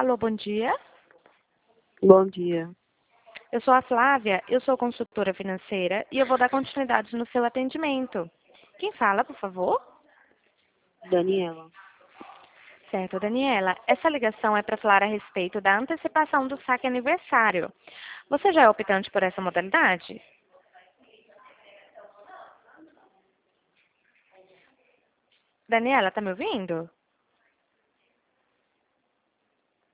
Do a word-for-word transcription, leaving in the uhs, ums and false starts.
Alô, bom dia. Bom dia. Eu sou a Flávia, eu sou consultora financeira e eu vou dar continuidade no seu atendimento. Quem fala, por favor? Daniela. Certo, Daniela. Essa ligação é para falar a respeito da antecipação do saque aniversário. Você já é optante por essa modalidade? Daniela, tá me ouvindo?